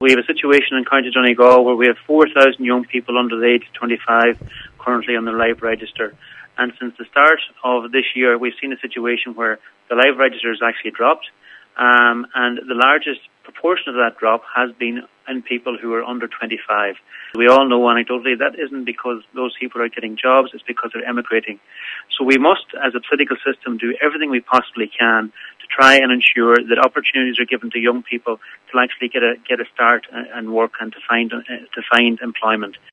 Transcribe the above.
We have a situation in County Donegal where we have 4,000 young people under the age of 25 currently on the live register. And since the start of this year, we've seen a situation where the live register has actually dropped, and the largest proportion of that drop has been in people who are under 25. We all know anecdotally that isn't because those people are getting jobs, it's because they're emigrating. So we must, as a political system, do everything we possibly can to try and ensure that opportunities are given to young people to actually get a start and work and to find employment.